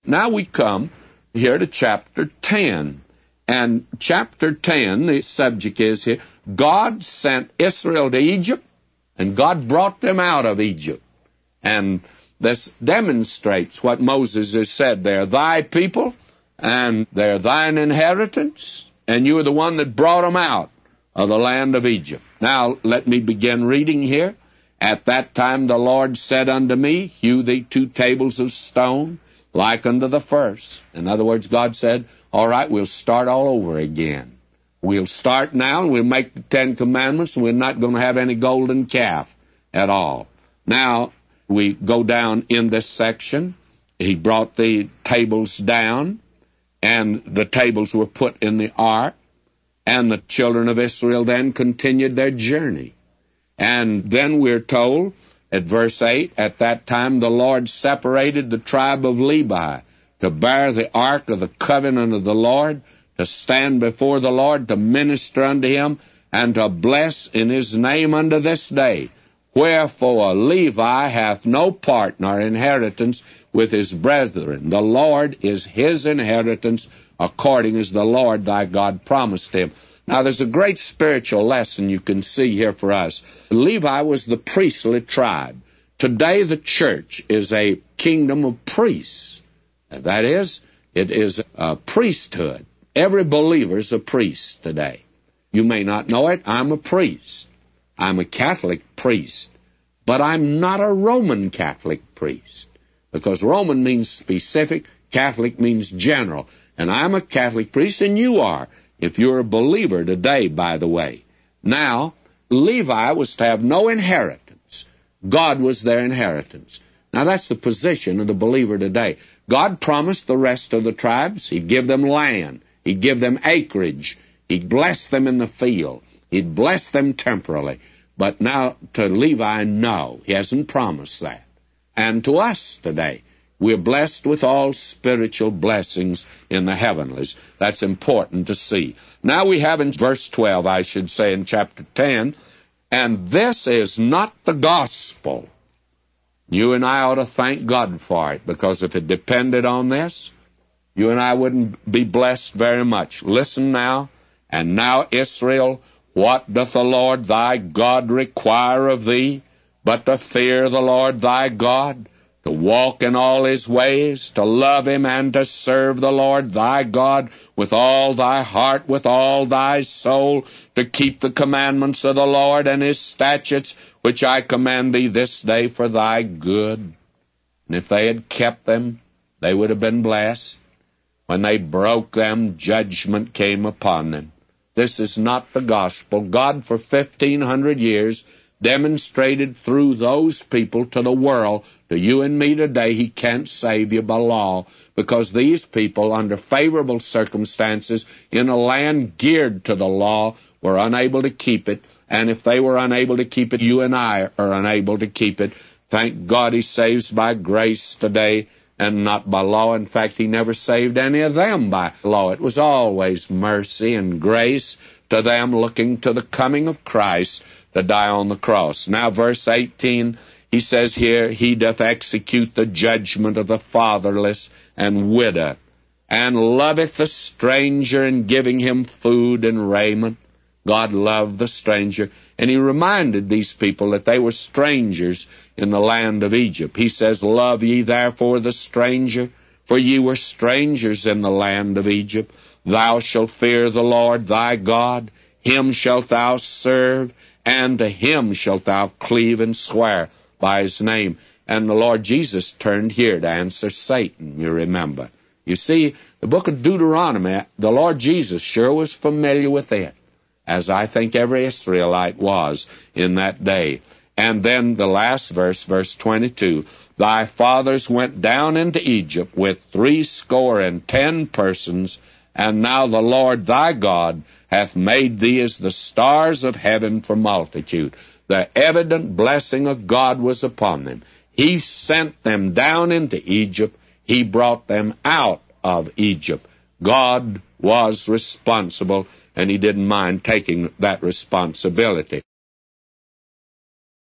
Now we come here to chapter 10. And chapter 10, the subject is here, God sent Israel to Egypt, and God brought them out of Egypt. And this demonstrates what Moses has said. They're thy people, and they're thine inheritance, and you are the one that brought them out of the land of Egypt. Now, let me begin reading here. At that time the Lord said unto me, hew thee 2 tables of stone, like unto the first. In other words, God said, all right, we'll start all over again. We'll start now, and we'll make the 10 Commandments, and we're not going to have any golden calf at all. Now, we go down in this section. He brought the tables down, and the tables were put in the ark, and the children of Israel then continued their journey. And then we're told, at verse 8, at that time the Lord separated the tribe of Levi to bear the ark of the covenant of the Lord, to stand before the Lord, to minister unto him, and to bless in his name unto this day. Wherefore Levi hath no part nor inheritance with his brethren. The Lord is his inheritance, according as the Lord thy God promised him. Now, there's a great spiritual lesson you can see here for us. Levi was the priestly tribe. Today, the church is a kingdom of priests. That is, it is a priesthood. Every believer is a priest today. You may not know it. I'm a priest. I'm a Catholic priest. But I'm not a Roman Catholic priest, because Roman means specific, Catholic means general. And I'm a Catholic priest, and you are, if you're a believer today, by the way. Now, Levi was to have no inheritance. God was their inheritance. Now, that's the position of the believer today. God promised the rest of the tribes He'd give them land. He'd give them acreage. He'd bless them in the field. He'd bless them temporally. But now to Levi, no, He hasn't promised that. And to us today, we're blessed with all spiritual blessings in the heavenlies. That's important to see. Now we have in verse 12, I should say, in chapter 10, and this is not the gospel. You and I ought to thank God for it, because if it depended on this, you and I wouldn't be blessed very much. Listen now, and now Israel, what doth the Lord thy God require of thee, but to fear the Lord thy God, to walk in all His ways, to love Him, and to serve the Lord thy God with all thy heart, with all thy soul, to keep the commandments of the Lord and His statutes, which I command thee this day for thy good. And if they had kept them, they would have been blessed. When they broke them, judgment came upon them. This is not the gospel. God, for 1,500 years, demonstrated through those people to the world, to you and me today, He can't save you by law, because these people, under favorable circumstances, in a land geared to the law, were unable to keep it. And if they were unable to keep it, you and I are unable to keep it. Thank God He saves by grace today and not by law. In fact, He never saved any of them by law. It was always mercy and grace to them, looking to the coming of Christ to die on the cross. Now, verse 18, he says here, He doth execute the judgment of the fatherless and widow, and loveth the stranger, in giving him food and raiment. God loved the stranger, and He reminded these people that they were strangers in the land of Egypt. He says, Love ye therefore the stranger, for ye were strangers in the land of Egypt. Thou shalt fear the Lord thy God, Him shalt thou serve, and to Him shalt thou cleave and swear by His name. And the Lord Jesus turned here to answer Satan, you remember. You see, the book of Deuteronomy, the Lord Jesus sure was familiar with it, as I think every Israelite was in that day. And then the last verse, verse 22, Thy fathers went down into Egypt with 70 persons, and now the Lord thy God hath made thee as the stars of heaven for multitude. The evident blessing of God was upon them. He sent them down into Egypt. He brought them out of Egypt. God was responsible, and He didn't mind taking that responsibility.